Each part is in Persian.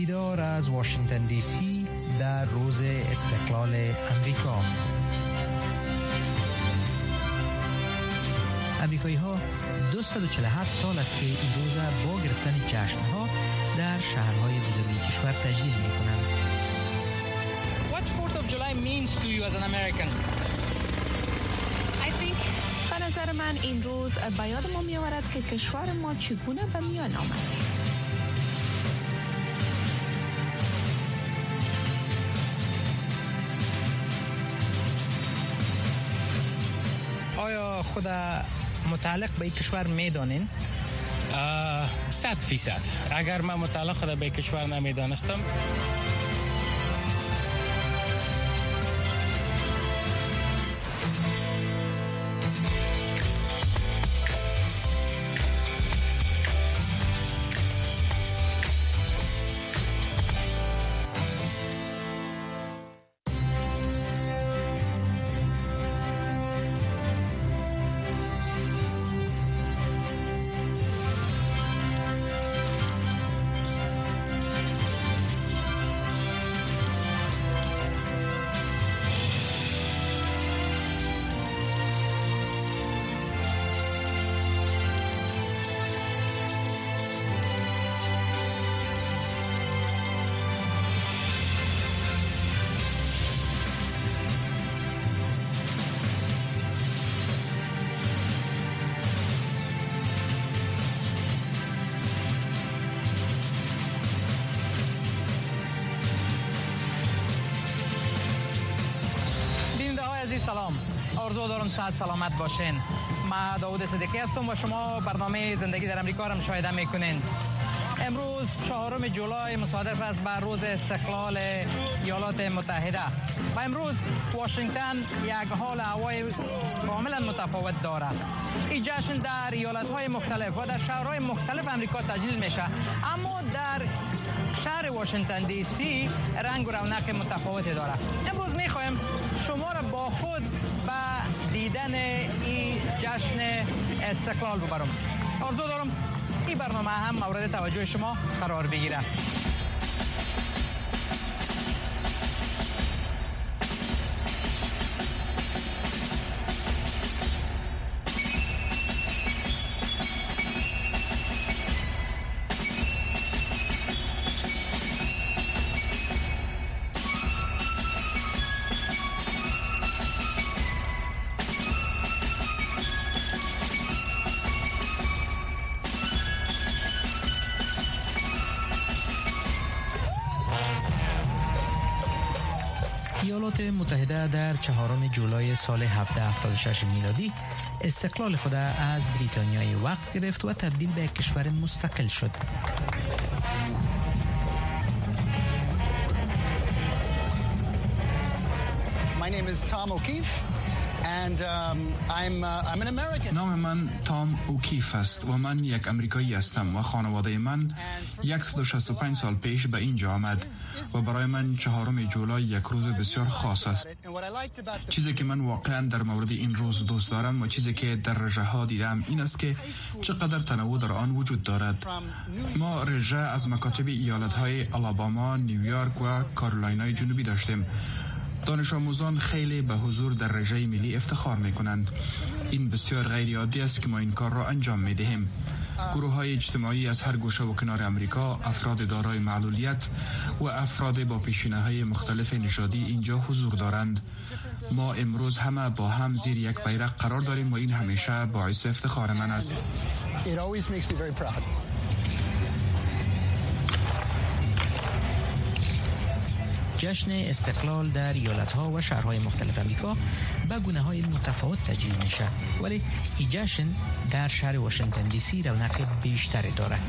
دیدار از واشنگتن دی سی در روز استقلال امریکا. امریکایی ها 247 سال است که این روز با گرفتن جشن‌ها در شهرهای بزرگ کشور تجلیل می‌کنند. What 4th of July means to you as an American? I think به نظر من این روز به یاد ما می‌آورد که کشور ما چگونه به میان آمد. آیا خود متعلق به این کشور میدانین؟ 100%. اگر من متعلق خود به کشور نمیدانستم سلام، آرزو دارم صحت سلامت باشین. من داوود صدیقی هستم و شما برنامه زندگی در امریکا را مشاهده میکنین. امروز 4 جولای مصادف است بر روز استقلال ایالات متحده و امروز واشنگتن یک حال هوای کاملا متفاوت دارد. این جشن در ایالت‌های مختلف و در شهرهای مختلف امریکا تجلیل میشه، اما در شهر واشنگتن دی سی رنگ و رونق متفاوتی دارد. امروز میخوایم شما را با خود به دیدن این جشن استقلال ببرم. آرزو دارم این برنامه هم مورد توجه شما قرار بگیره. ایالات متحده در 4 جولای سال 1776 میلادی استقلال خود از بریتانیای وقت گرفت و تبدیل به کشور مستقل شد. My name is Tom O'Keefe and I'm an American. نام من تام اوکیف است و من یک امریکایی هستم و خانواده من 165 سال پیش به اینجا آمد و برای من 4 جولای یک روز بسیار خاص است. چیزی که من واقعا در مورد این روز دوست دارم و چیزی که در رژه ها دیدم این است که چقدر تنوع در آن وجود دارد. ما رژه از مکاتب ایالت های آلاباما، نیویورک و کارولینای جنوبی داشتیم. دانش آموزان خیلی به حضور در رژه ملی افتخار می کنند. این بسیار غیر عادی است که ما این کار را انجام می دهیم. گروه های اجتماعی از هر گوشه و کنار امریکا، افراد دارای معلولیت و افراد با پیشینه های مختلف نژادی اینجا حضور دارند. ما امروز همه با هم زیر یک بیرق قرار داریم و این همیشه باعث افتخار من است. جشن استقلال در ایالت‌ها و شهرهای مختلف امریکا به گونه‌های متفاوت تجلیل میشه، ولی این جشن در شهر واشنگتن دی سی رونق بیشتری دارد.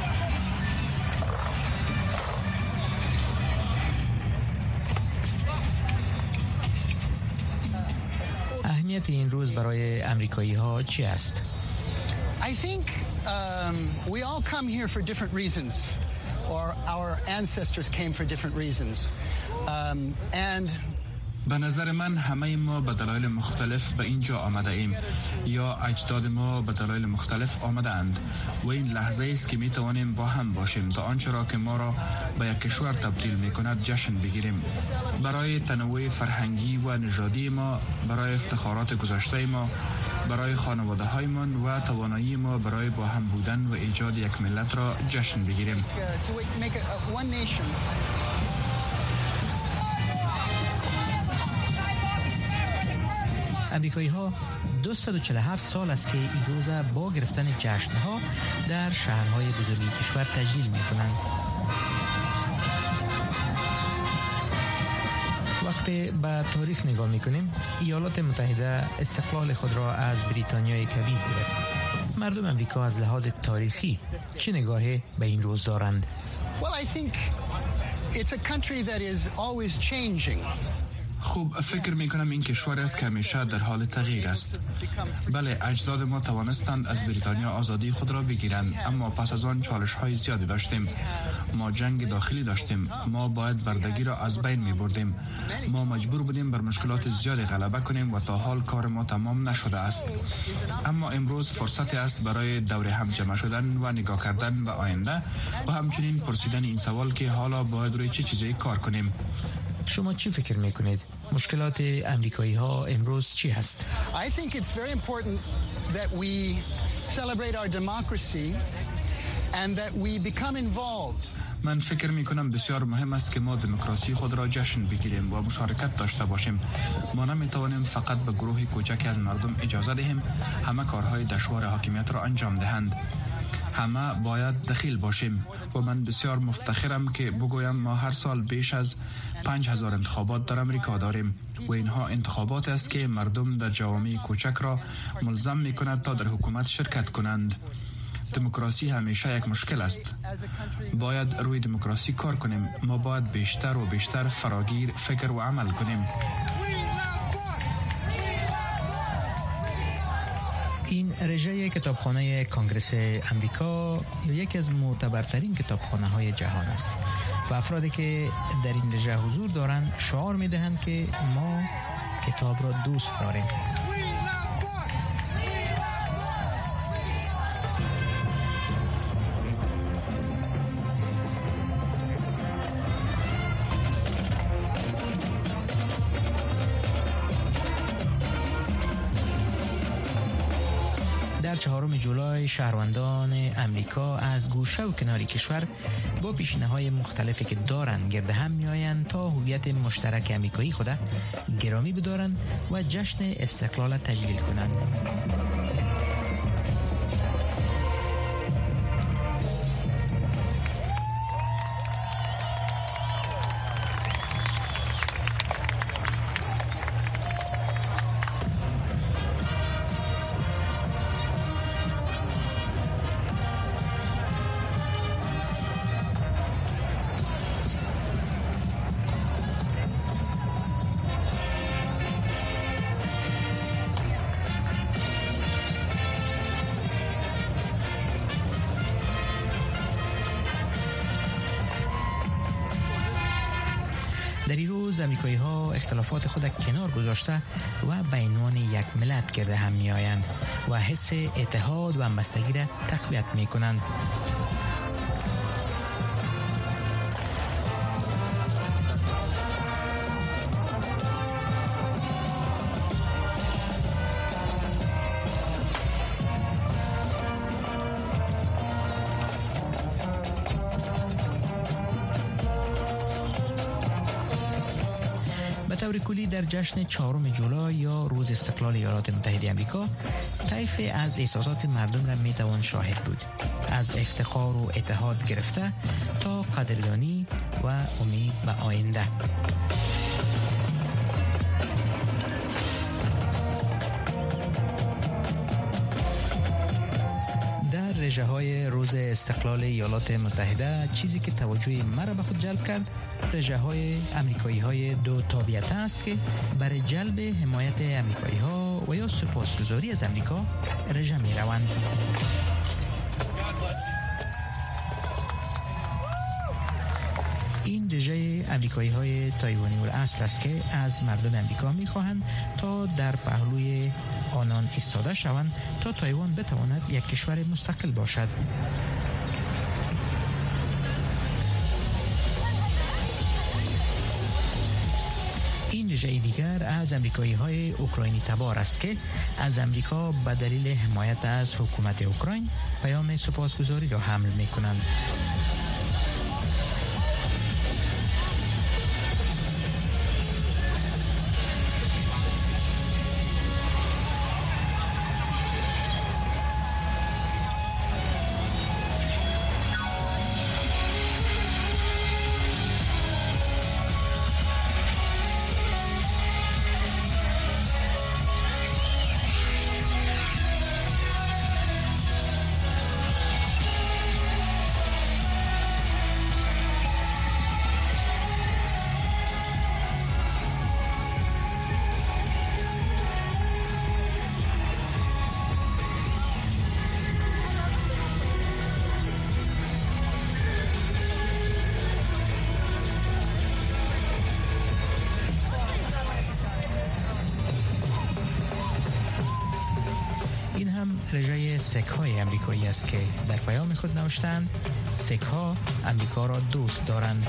اهمیت این روز برای امریکایی‌ها چی است؟ I think we all come here for different reasons, or our ancestors came for different reasons. And به نظر من همه ما به دلایل مختلف به اینجا آمده ایم یا اجداد ما به دلایل مختلف آمده اند و این لحظه است که می توانیم با هم باشیم تا آنچه را که ما را به یک کشور تبدیل می کند جشن بگیریم. برای تنوع فرهنگی و نژادی ما، برای افتخارات گذشته ما، برای خانواده هایمان و توانایی ما برای با هم بودن و ایجاد یک ملت را جشن بگیریم. امریکایی ها 247 سال است که این روز با گرفتن جشن ها در شهرهای بزرگی کشور تجلیل می کنند. وقتی به تاریخ نگاه می کنیم، ایالات متحده استقلال خود را از بریتانیای کبیر گرفت. مردم امریکا از لحاظ تاریخی چه نگاهی به این روز دارند؟ Well, I think it's a country that is always changing. خوب فکر می کنم این کشور است که همیشه در حال تغییر است. بله، اجداد ما توانستند از بریتانیا آزادی خود را بگیرند، اما پس از آن چالش های زیادی داشتیم. ما جنگ داخلی داشتیم، ما باید بردگی را از بین می بردیم، ما مجبور بودیم بر مشکلات زیادی غلبه کنیم و تا حال کار ما تمام نشده است. اما امروز فرصتی است برای دور هم جمع شدن و نگاه کردن به آینده و همچنین پرسیدن این سوال که حالا باید روی چه چیزی کار کنیم. شما چی فکر میکنید؟ مشکلات امریکایی ها امروز چی هست؟ I think it's very important that we celebrate our democracy and that we become involved. من فکر می کنم بسیار مهم است که ما دموکراسی خود را جشن بگیریم و مشارکت داشته باشیم. ما نمی توانیم فقط به گروه کوچکی از مردم اجازه دهیم همه کارهای دشوار حاکمیت را انجام دهند. همه باید دخیل باشیم و من بسیار مفتخرم که بگویم ما هر سال بیش از 5000 انتخابات در امریکا داریم و اینها انتخابات است که مردم در جوامع کوچک را ملزم می کند تا در حکومت شرکت کنند. دموکراسی همیشه یک مشکل است. باید روی دموکراسی کار کنیم. ما باید بیشتر و بیشتر فراگیر فکر و عمل کنیم. این رژه کتابخانه کنگره امریکا یکی از معتبرترین کتابخانه های جهان است و افرادی که در این رژه حضور دارند شعار می دهند که ما کتاب را دوست داریم. در 4 جولای شهروندان امریکا از گوشه و کنار کشور با پیشینه‌های مختلفی که دارند گرد هم می‌آیند تا هویت مشترک امریکایی خود گرامی بدارند و جشن استقلال تجلیل کنند. در این روز امریکایی ها اختلافات خود کنار گذاشته و به عنوان یک ملت گرد هم می آیند و حس اتحاد و همبستگی را تقویت می کنند. به طور کلی در جشن 4 جولای یا روز استقلال ایالات متحده آمریکا طیف از احساسات مردم را می توان شاهد بود، از افتخار و اتحاد گرفته تا قدردانی و امید به آینده. در رژه های روز استقلال ایالات متحده چیزی که توجه مرا به خود جلب کرد رژه های امریکایی های دو تابعیت است که برای جلب حمایت امریکایی ها و یا سپاسگزاری از امریکا رژه می روند. این رژه امریکایی‌های تایوانی الاصل است که از مردم امریکا می‌خواهند تا در پهلوی آنان ایستاده شوند تا تایوان بتواند یک کشور مستقل باشد. این رژه دیگر از امریکایی‌های اوکراینی تبار است که از امریکا به دلیل حمایت از حکومت اوکراین پیام سپاسگزاری را حمل می‌کنند. رژه سک‌های امریکایی است که در پیام خود نوشتند سک‌ها امریکا را دوست دارند.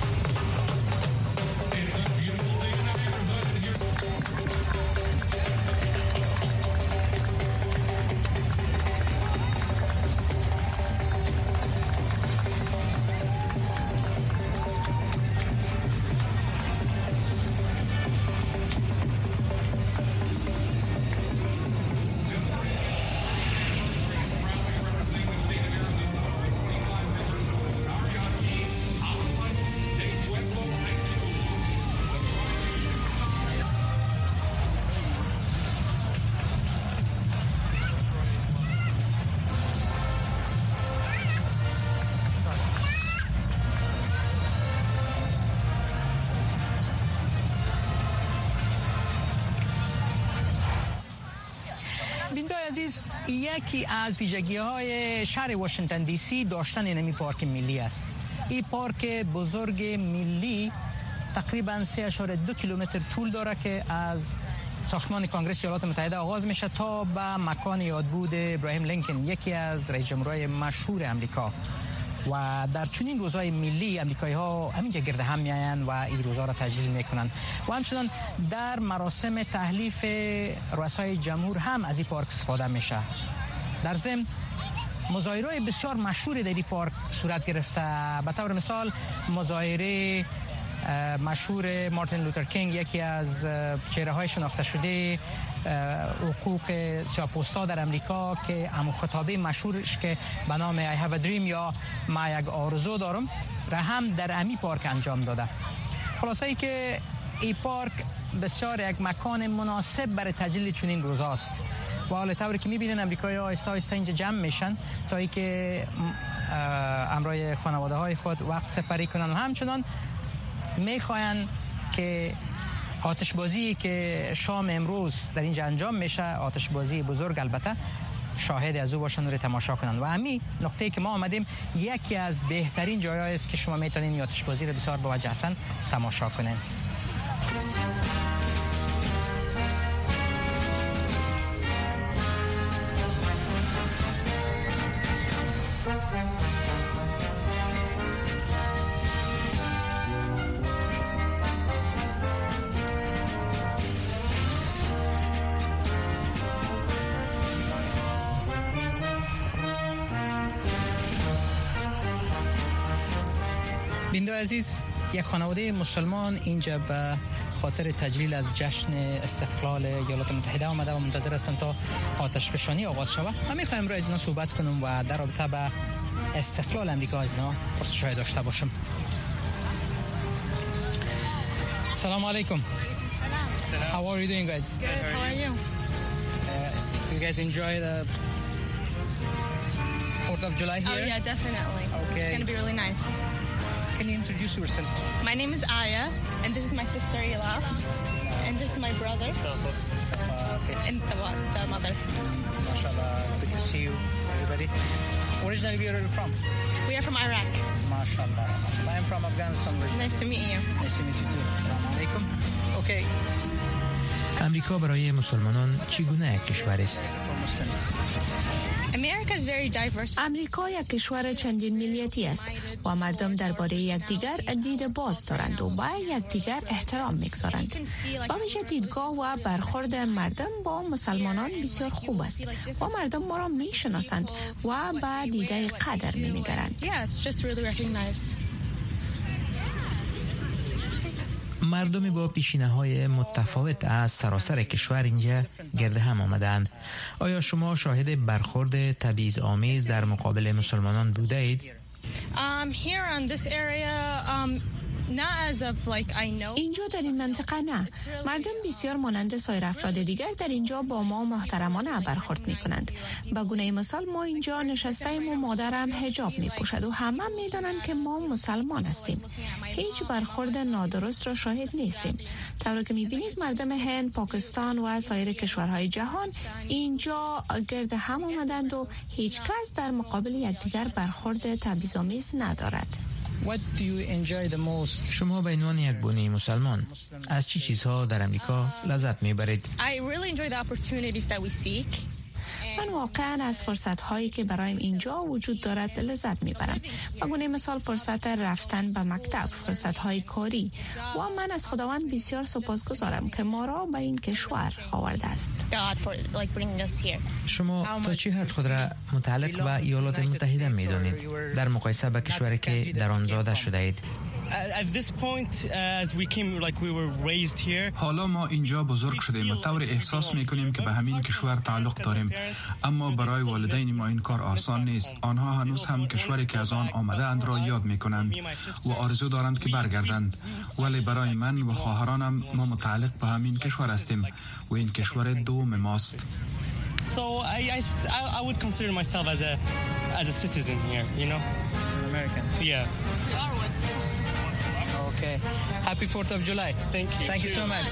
بینندگان عزیز، یکی از ویژگی‌های شهر واشنگتن دی سی داشتن اینمی پارک ملی است. این پارک بزرگ ملی تقریباً 3.2 کیلومتر طول داره که از ساختمان کنگره ایالات متحده آغاز میشه تا به مکان یادبود ابراهیم لینکن، یکی از رئیس جمهورهای مشهور امریکا. و در چنین روزهای ملی امریکایی‌ها همینجا گرد هم میآیند و این روزها را تجلیل میکنند و همچنان در مراسم تحلیف رؤسای جمهور هم از این پارک استفاده میشه. در ضمن مظاهره‌های بسیار مشهور در این پارک صورت گرفته. به طور مثال مظاهره مشهور مارتین لوتر کینگ، یکی از چهره‌های شناخته شده حقوق سیاه‌پوستا در امریکا، که همون خطابه مشهورش که به نام I have a dream یا من یک آرزو دارم را هم در امی پارک انجام داده. خلاصه ای که این پارک بسیار یک مکان مناسب برای تجلیل چنین روزاست و حال طوری که می‌بینن امریکایی‌ها آهسته آهسته اینجا جمع میشن تا اینکه همراه خانواده‌های خود وقت سپری کنن و همچنان میخواین که آتشبازی که شام امروز در اینجا انجام میشه، آتشبازی بزرگ البته، شاهد از او باشن و رو تماشا کنن. و همین نقطه‌ای که ما آمدیم یکی از بهترین جای‌هایی است که شما میتونین آتشبازی رو بسیار با وجه‌سن تماشا کنین. بیننده عزیز، یک خانواده مسلمان اینجا به خاطر تجلیل از جشن استقلال ایالات متحده آمده و منتظر هستند تا آتشفشانی آغاز شود. من می‌خوایم امروز از اینا صحبت کنم و در رابطه با استقلال امریکا از اینا پرسش‌های داشته باشم. سلام علیکم. How are you doing, guys? Good. How are you? You guys enjoy the 4th of July here? Oh yeah, definitely. Okay. It's going to be really nice. Can you introduce yourself? My name is Aya, and this is my sister Ila, and this is my brother, Okay. and the mother. MashaAllah, good to see you, everybody. Originally, where are you from? We are from Iraq. MashaAllah. I am from Afghanistan. Nice to meet you. Nice to meet you too. Assalamu alaikum. Okay. امریکا برای مسلمانان چگونه کشور است؟ America is very diverse. امریکا یک کشور چندین ملیتی است و مردم درباره یکدیگر دید باز دارند و با یکدیگر احترام می‌گذارند. با ویژه دیدگاه و برخورد مردم با مسلمانان بسیار خوب است و مردم ما را می‌شناسند و با دیده قدر می‌نگرند. Yeah, it's just really recognized. مردمی با پیشینه‌های متفاوت از سراسر کشور اینجا گرد هم آمدند. آیا شما شاهد برخورد تبعیض‌آمیز در مقابل مسلمانان بوده اید؟ Here on this area, not as of like I know. اینجا در این منطقه نه. مردم بسیار مانند سایر افراد دیگر در اینجا با ما محترمانه برخورد می کنند. به گونه مثال ما اینجا نشستیم و مادرم حجاب می پوشد و همه می دانند که ما مسلمان هستیم. هیچ برخورد نادرست را شاهد نیستیم. طوری که می بینید مردم هند، پاکستان و سایر کشورهای جهان اینجا گرد هم آمدند و هیچ کس در مقابل یکدیگر برخورد تبعیض‌آمیز ندارد. What do you enjoy the most? شما به عنوان یک بنی مسلمان از چه چیزها در امریکا لذت میبرید؟ I really enjoy the opportunities that we seek. من واقعا از فرصت‌هایی که برایم اینجا وجود دارد لذت میبرم. به گونه مثال فرصت رفتن به مکتب، فرصت‌های کاری و من از خداوند بسیار سپاسگزارم که ما را به این کشور آورده است. God for like bringing us here. شما تا چه حد خود را متعلق به ایالات متحده می‌دانید در مقایسه با کشوری که در آن زاده شده اید؟ At this point, as we came, like we were raised here. حالا ما اینجا بزرگ شدیم و طور احساس میکنیم که به همین کشور تعلق داریم، اما برای والدین ما این کار آسان نیست. آنها هنوز هم کشوری که از آن آمده اند را یاد میکنند و آرزو دارند که برگردند، ولی برای من و خواهرانم ما متعلق به همین کشور هستیم و این کشور دوم ماست. So I would consider myself as a citizen here, you know. American. Yeah. Okay. Happy 4th of July. Thank you. Thank you so much.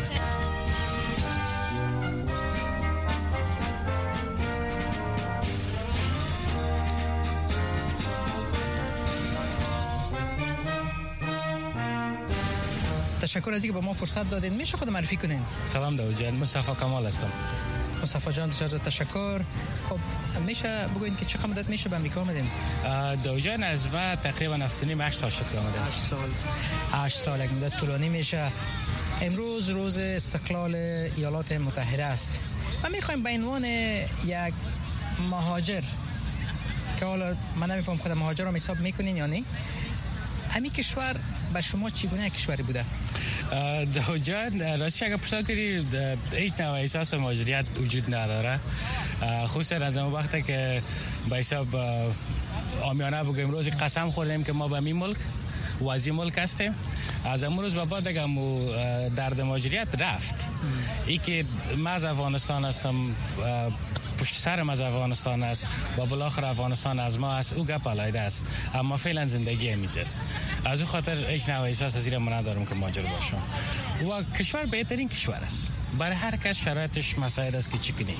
تشکر از اینکه به ما فرصت دادین. میشه خود معرفی کنین؟ سلام داوود جان، مصطفی کمال هستم. مصطفی جان بسیار تشکر. خب میشه بگوین که چقدر مدت میشه به امریکا آمدین؟ داوود جان از ما تقریبا 7 سال شد که آمدم. 8 سال یک مدت طولانی میشه. امروز روز استقلال ایالات متحده است. ما میخوایم به عنوان یک مهاجر که حالا من نمیفهم خود مهاجر رو حساب میکنین یا نه، همین کشور به شما چگونه کشوری بوده؟ داوود جان راستش اگه پرسان کنی هیچ نوع احساس مهاجریت وجود نداره، خصوصا از اون وقتی که به حساب عامیانه بگیم روزی قسم خوردیم که ما به این ملک و از این ملک هستیم. از امروز روز به بعد دیگه درد مهاجریت رفت. ای که من از افغانستان هستم، پشت سرم از افغانستان است و بالاخره افغانستان از ما است، او گپ علایده است، اما فعلا زندگی اینجاست. از اون خاطر هیچ نوع احساس از این من ندارم که مهاجر باشم. و کشور بهترین کشور است برای هر کس، شرایطش مساعد است که چی کنی.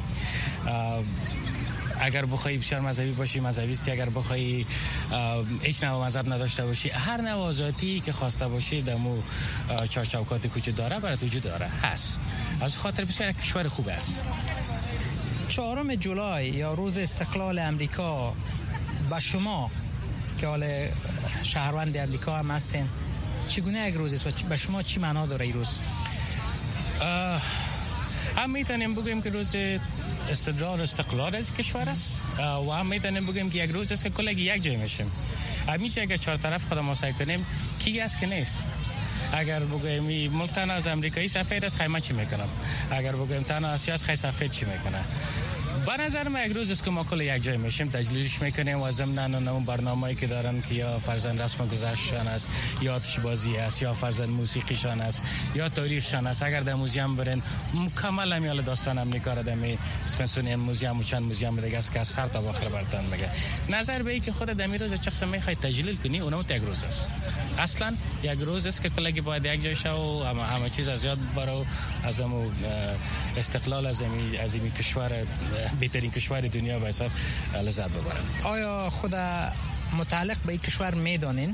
اگر بخوای بسیار مذهبی باشی مذهبی هستی، اگر بخوای هیچ نوع مذهب نداشته باشی، هر نوع آزادی که خواسته باشی دمو چارچوکات کوچه داره برات وجود داره هست. از خاطر بسیار کشور خوب است. 4 جولای یا روز استقلال امریکا با شما که حال شهروند امریکا هم هستین چگونه یک روز است و به شما چی معنا داره این روز؟ هم میتونیم بگویم که روز استقلال از کشور است و هم میتونیم بگویم که یک روز است که کلگی یک جای میشیم. همیشه اگر چهار طرف خود مساعد کنیم کی است که نیست. اگر بگویم ملک تنها از امریکایی سفید است، خیمه چی میکنم؟ اگر بگویم تنها آسیا است، خیلی سفید چی میکنه؟ به نظر من یک روز است که ما کل یک جای میشیم، تجلیلش میکنیم و ضمن اون برنامه‌ای که دارن که یا فرزند رسم گذشتشان است، یا آتش بازی است، یا فرزند موسیقیشان است، یا تاریخشان است. اگر در موزیم برین مکمل همیال داستان امریکا را در اسمسونین موزیم و چند موزیم دیگه است که از سر تا آخر براتون میگه. نظر به این که خود در روز شخص میخوای تجلیل کنی، اونم یک روز است. اصلا یک روز است که کلگی باید یک جای شو و همه چیز از یاد برو، از استقلال از این کشور، بهترین کشور دنیا به حساب لذت ببرن. آیا خود متعلق به این کشور میدانین؟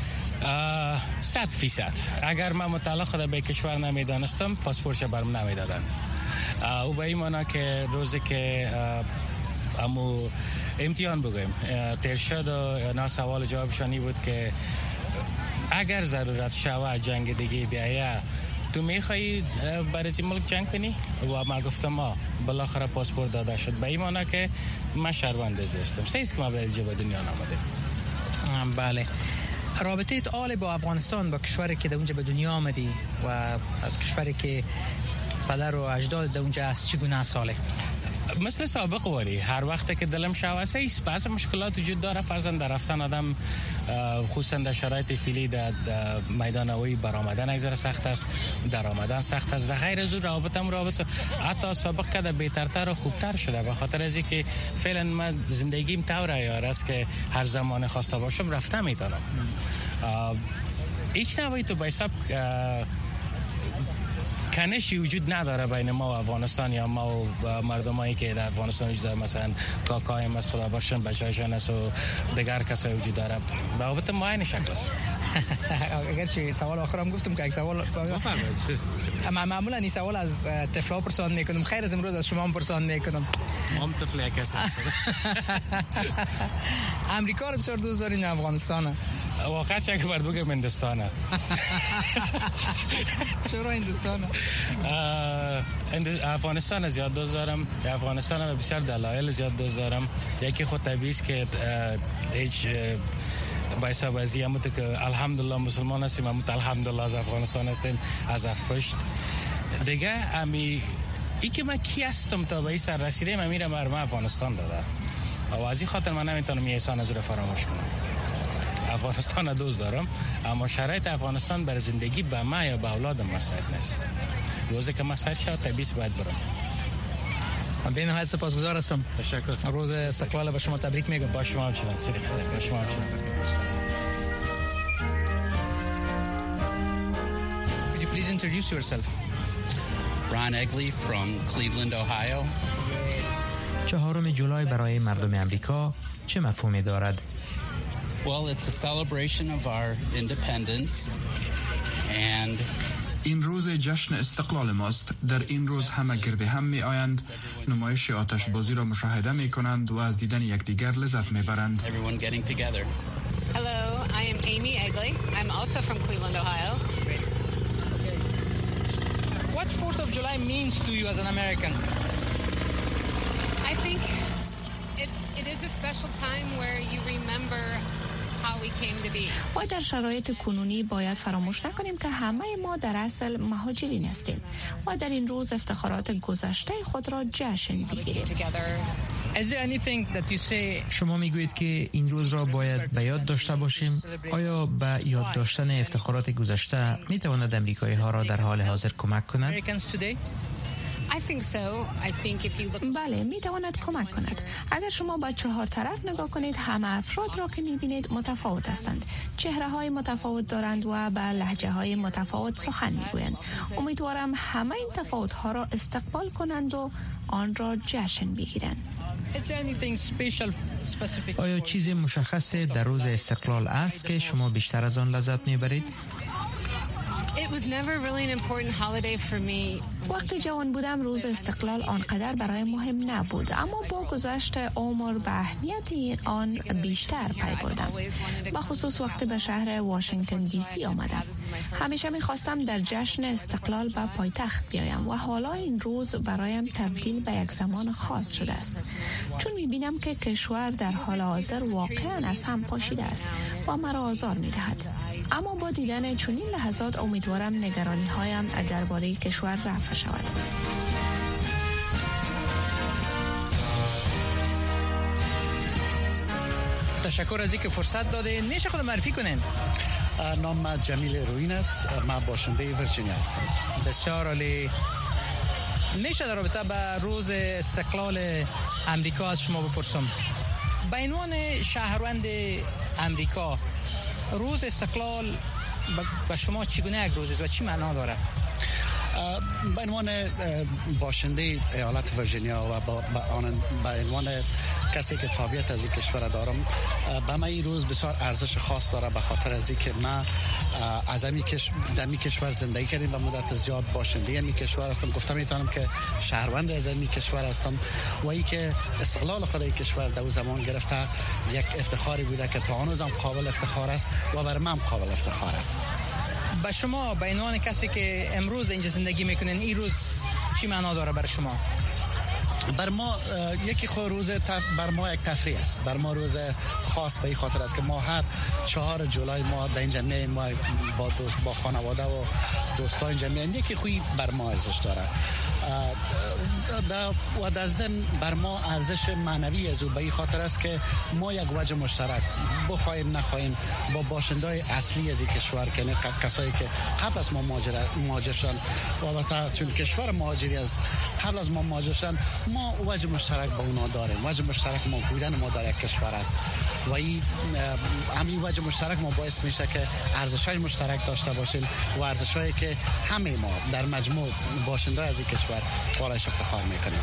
100%. اگر من متعلق خود به کشور نمیدانستم پاسپورتش برام نمیدادن. او به این معنا که روزی که امو امتحان بگویم تیر شد و نا سوال جوابشانی بود که اگر ضرورت شود جنگ دیگه بیایه تو میخوایی برای این ملک جنگ کنی؟ و ما گفتم ما بالاخره پاسپورت داده شد. به این معنا که من شهروند زیستم. سیست که ما به دنیا آمدیم. بله. رابطه آل با افغانستان، با کشوری که در اونجا به دنیا آمدی و از کشوری که پدر و اجداد در اونجا است چگونه ساله؟ مثل سابق واری هر وقت که دلم شواسه است بعض مشکلات وجود داره. فرضاً در رفتن آدم خصوصا در شرایط فعلی در میدان هوایی برآمدن ایزر سخت است، در آمدن سخت است. در غیر از رابطه حتی سابق که بهترتر و خوبتر شده به خاطر از اینکه فعلا من زندگیم طور عیار است که هر زمان خواسته باشم رفته میتونم. هیچ نوعی تو به حساب کنشی وجود نداره بین ما و افغانستان یا ما و مردمایی که در افغانستان وجود داره. مثلا کاکایم از خدا باشن بچه‌شان است و دیگر کسایی وجود داره. رابطه ما این شکل است. اگرچه سوال آخرم گفتم که یک سوال اما معمولا این سوال از طفلا پرسان میکنم، خیر از امروز از شما پرسان میکنم. ما طفل یک هستیم. امریکا رو بسیار دوست دارین افغانستان؟ واقعا چه که باید بگم هندوستانه. چرا هندوستانه؟ افغانستان زیاد دوست دارم. افغانستان بسیار دلایل زیاد دوست دارم. یکی خود طبیعی است که هیچ با حساب از این که الحمدلله مسلمان هستیم، الحمدلله از افغانستان هستیم، از افرشت دیگه. امی ای که من کی هستم تا به این سر رسیدم امیرم برام افغانستان داده و از این خاطر من نمیتونم یه احسان از رو فراموش کنم. افغانستان دوست دارم اما شرایط افغانستان برای زندگی به من یا به اولادم مساعد نیست. روزی که مساعد شد طبیعی باید برم. من به نهایت سپاسگزار هستم. تشکر. روز استقلال به شما تبریک میگم. با شما همچنان. با شما همچنان. Could you please introduce yourself? Ron Egley from Cleveland, Ohio. 4 جولای برای مردم امریکا چه مفهومی دارد؟ Well, it's a celebration of our independence and این روز جشن استقلال ماست. در این روز همه گرد هم می آیند، نمایش آتش بازی را مشاهده می کنند و از دیدن یکدیگر لذت می برند. everyone getting together. Hello, I am Amy Egley. I'm also from Cleveland, Ohio. What 4th of July means to you as an American? I think it is a special time where you remember how we came to be. و در شرایط کنونی باید فراموش نکنیم که همه ما در اصل مهاجرین هستیم و در این روز افتخارات گذشته خود را جشن بگیریم. Is there anything that you say? شما میگویید که این روز را باید به یاد داشته باشیم. آیا به یاد داشتن افتخارات گذشته می تواند امریکایی ها را در حال حاضر کمک کند؟ I think so. I think if you look بله، می تواند کمک کند. اگر شما با 4 طرف نگاه کنید، همه افراد را که می بینید متفاوت هستند. چهره های متفاوت دارند و با لهجه های متفاوت سخن می گویند. امیدوارم همه این تفاوت ها را استقبال کنند و آن را جشن بگیرند. آیا چیز مشخصی در روز استقلال است که شما بیشتر از آن لذت می برید؟ It was never really an important holiday for me. وقتی جوان بودم روز استقلال آنقدر برای مهم نبود، اما با گذشت عمر به اهمیت آن بیشتر پی بردم. به خصوص وقتی به شهر واشنگتن دی سی آمدم. همیشه می‌خواستم در جشن استقلال به پایتخت بیایم و حالا این روز برایم تبدیل به یک زمان خاص شده است. چون می‌بینم که کشور در حال حاضر واقعاً از هم پاشیده است و مرا آزار می‌دهد. اما با دیدن چنین لحظات امیدوارم نگرانی‌هایم درباره کشور رفع شود. تشکر از اینکه فرصت دادین. میشه خود معرفی کنین؟ نام جمیل روین است. من باشنده ورجینیا هستم. بسیار عالی. میشه در رابطه با روز استقلال امریکا از شما بپرسم، به عنوان شهروند امریکا روز استقلال به شما چگونه یک روز است و چی معنا داره؟ به عنوان باشنده ایالت ویرجینیا و به عنوان کسی که تابعیت از این کشور دارم، به من این روز بسیار ارزش خاص داره، به خاطر از اینکه من از در این کشور زندگی کردم و مدت زیاد باشنده این کشور هستم. گفتم میتونم که شهروند از این کشور هستم و ای که استقلال خود این کشور در زمان گرفته یک افتخاری بوده که تا هنوزم قابل افتخار است و بر من قابل افتخار است. به شما به عنوان کسی که امروز اینجا زندگی میکنین، این روز چی معنا داره برای شما؟ بر ما یکی خود روز بر ما یک تفریح است. بر ما روز خاص به این خاطر است که ما هر 4 جولای ما در اینجا میایم، ما با خانواده و دوستان اینجا میایم. یکی خوی بر ما ارزش داره و در ضمن بر ما ارزش معنوی از او به این خاطر است که ما یک وجه مشترک بخوایم نخواهیم با باشنده‌های اصلی از این کشور که کسایی که قبل از ما مهاجر شدن و البته چون کشور مهاجری است قبل از ما مهاجر شدن، ما وجه مشترک با اونا داریم. وجه مشترک ما بودن ما در یک کشور است و این همین وجه مشترک ما باعث میشه که ارزش‌های مشترک داشته باشیم و ارزش‌هایی که همه ما در مجموع باشنده از این کشور بالایش افتخار میکنیم.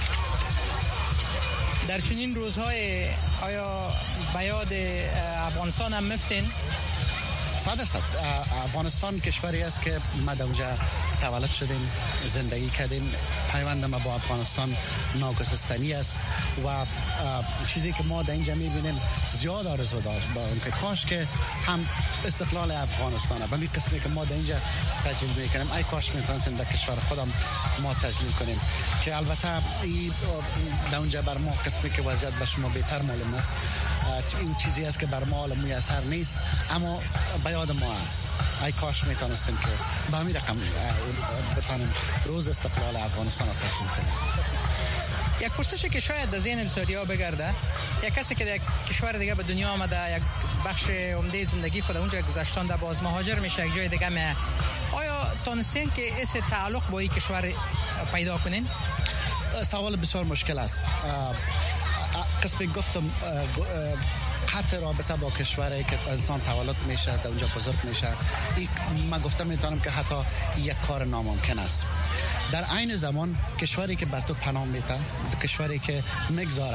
در چنین روزهای آیا به یاد افغانستان هم میفتین؟ 100% افغانستان کشوری است که ما در اونجا تولد شدیم، زندگی کردیم. پیوند ما با افغانستان ناگسستنی است و چیزی که ما در اینجا میبینیم زیاد آرزو دارم که کاش که هم استقلال افغانستان به این قسمی که ما در اینجا تجلیل میکنیم، ای کاش میتونستیم در کشور خودم ما تجلیل کنیم، که البته در اونجا بر ما قسمی که وضعیت به شما بهتر معلوم است. این چیزی است که بر ما میسر نیست، اما به یاد ما است. ای کاش میتونستیم که به همین رقم بتانیم روز استقلال افغانستان را تجلیل کنیم. یک پرسشی که شاید در ذهن بسیاریا بگرده، یک کسی که در کشور دیگه به دنیا آمده، یک بخش عمده زندگی خود اونجا گذاشتن، باز مهاجر میشه یک جای دیگه میه، آیا تونستین که اس تعلق با این کشور پیدا کنین؟ سوال بسیار مشکل است. قسمی گفتم قطع رابطه با کشوری که انسان تولد میشه، در اونجا بزرگ میشه، من گفتم میتونم که حتی یک کار ناممکن است. در عین زمان کشوری که بر تو پناه میده، کشوری که میگذاره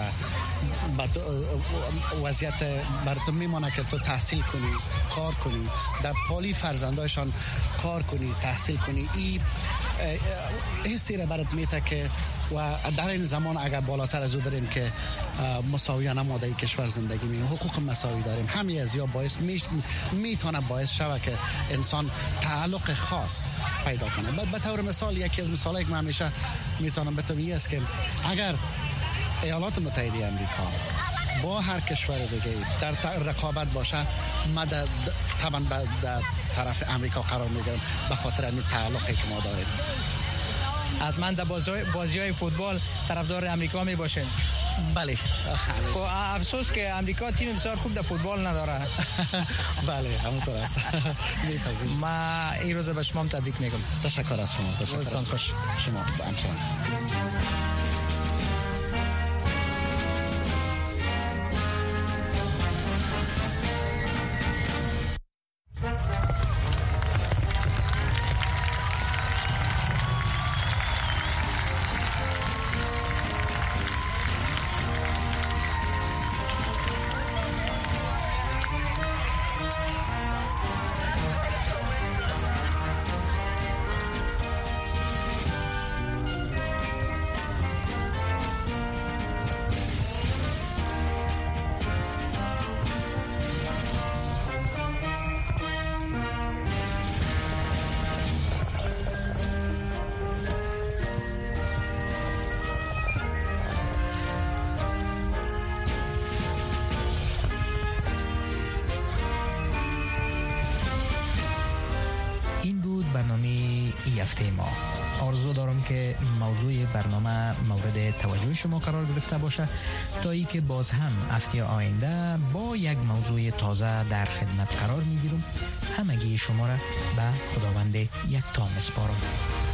وضعیت بر تو میمانه که تو تحصیل کنی، کار کنی، در پالی فرزندایشان کار کنی، تحصیل کنی، این حسی را برات میده که و در این زمان اگر بالاتر از او بریم که مساویانه ما در این کشور زندگی میکنیم، حقوق مساوی داریم، همین از یا باعث میتونه باعث شود که انسان تعلق خاص پیدا کنه. به طور مثال یکی از مثالایی که من همیشه میتونم بگم است که اگر ایالات متحده آمریکا با هر کشور دیگه در رقابت باشه، ما طبعا در طرف آمریکا قرار میگیرم به خاطر این تعلقی که ما داریم. حتما در بازی‌های فوتبال طرفدار آمریکا می باشین؟ بله. افسوس که آمریکا تیم بسیار خوب در فوتبال نداره. بله همونطور است. ما این روز به شما تبریک میگم. تشکر از شما. روزتان خوش. شما همچنان. ما آرزو دارم که موضوع برنامه مورد توجه شما قرار گرفته باشه تا ای که باز هم هفته آینده با یک موضوع تازه در خدمت قرار میگیرم. همگی شما را به خداوند یکتا میسپارم.